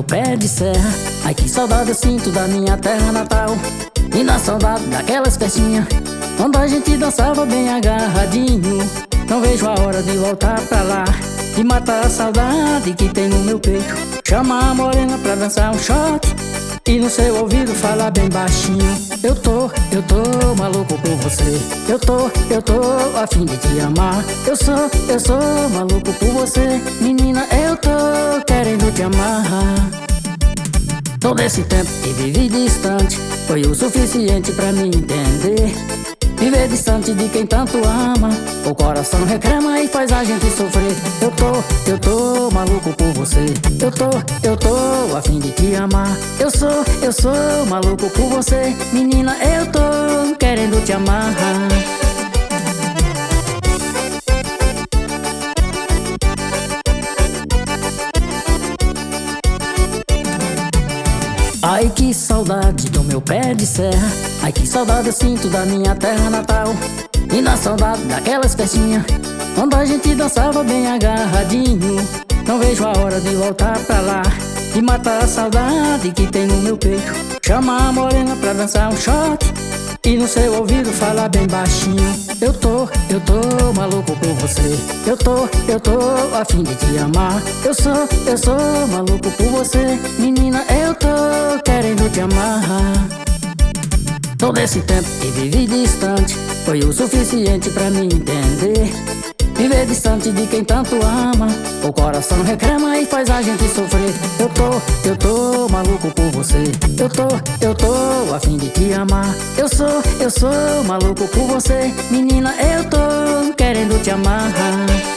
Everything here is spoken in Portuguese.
meu pé de serra. Ai, que saudade eu sinto da minha terra natal. E na saudade daquelas festinhas onde a gente dançava bem agarradinho. Não vejo a hora de voltar pra lá e matar a saudade que tem no meu peito. Chama a morena pra dançar um shot e no seu ouvido falar bem baixinho. Eu tô maluco por você. Eu tô a fim de te amar. Eu sou maluco por você. Menina, eu tô querendo te amar. Todo esse tempo que vivi distante foi o suficiente pra me entender. Viver distante de quem tanto ama, o coração reclama e faz a gente sofrer. Eu tô maluco por você. Eu tô a fim de te amar. Eu sou maluco por você. Menina, eu tô querendo te amar. Ai, que saudade do meu pé de serra. Ai, que saudade eu sinto da minha terra natal. E na saudade daquelas festinhas onde a gente dançava bem agarradinho. Não vejo a hora de voltar pra lá e matar a saudade que tem no meu peito. Chama a morena pra dançar um shot e no seu ouvido falar bem baixinho. Eu tô maluco por você. Eu tô a fim de te amar. Eu sou maluco por você. Menina, eu tô querendo te amar. Todo esse tempo que vivi distante foi o suficiente pra me entender. Viver distante de quem tanto ama, o coração reclama e faz a gente sofrer. Eu tô maluco por você. Eu tô a fim de te amar. Eu sou maluco por você. Menina, eu tô querendo te amar.